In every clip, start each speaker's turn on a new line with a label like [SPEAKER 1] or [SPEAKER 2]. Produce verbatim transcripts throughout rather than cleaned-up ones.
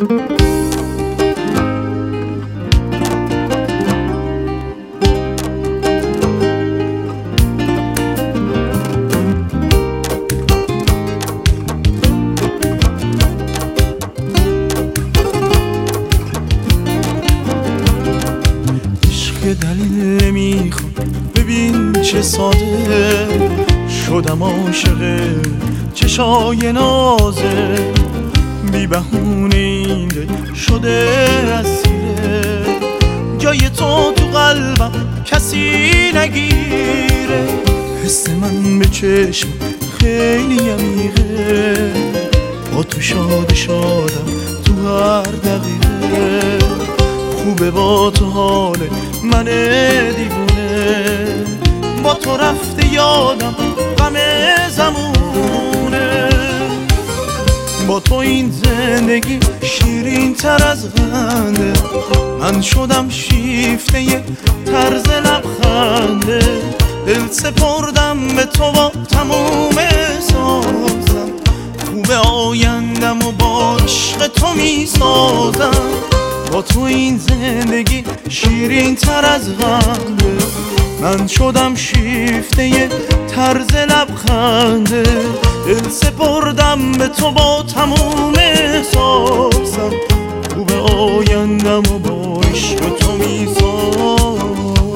[SPEAKER 1] دلیل نمیخوام ببین چه ساده شدم عاشق چشای نازه، بی بهونه این دل شده اسیره، جای تو تو قلبم کسی نگیره، حس من به چشم خیلی عمیقه، با تو شاد شادم تو هر دقیقه، خوبه با تو حال من دیوونه، با تو رفته یادم غم زمونه، با تو این زندگی شیرین تر از غنده، من شدم شیفته یه طرز لبخنده، دل سپردم به تو با تموم احساسم، خوبه آیندم و با عشق تو میسازم، با تو این زندگی شیرین تر از غنده، من شدم شیفته یه طرز لبخنده، دل سپردم به تو با تموم احساسم، خوب آیندم و با عشق تو میسازم.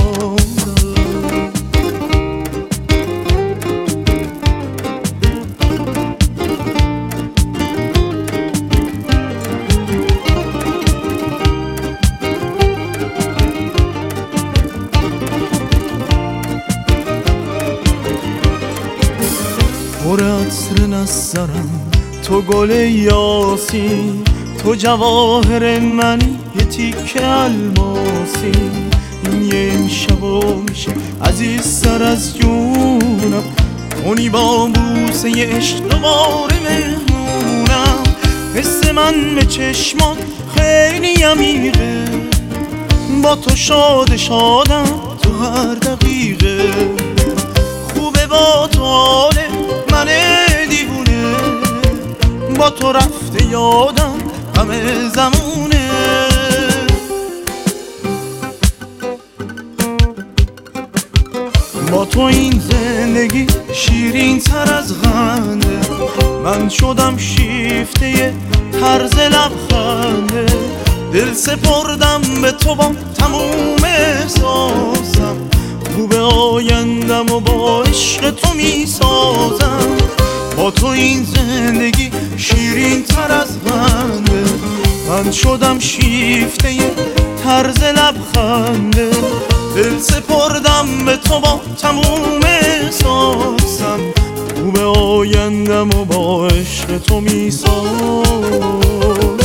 [SPEAKER 1] پر عطر نظرم تو گل یاسی، تو جواهر منی یه تیکه الماسی، این یه امشب و میشه عزیزتر از جونم، کنی با بوسه یه عشق دوباره مهمونم، حس من به چشمات خیلی عمیقه، با تو شاد شادم تو هر دقیقه، خوبه با تو حال من دیوونه، با تو رفته یادم همه زمونه، با تو این زندگی شیرین تر از غنده، من شدم شیفته یه طرز لبخنده، دل سپردم به تو با تموم احساسم، خوب آیندم و با عشق تو میسازم، با تو این زندگی شیرین تر از غنده، من شدم شیفته یه طرز لبخنده، دل سپردم به تو با تموم احساسم، خوب آیندم و با عشق تو میسازم.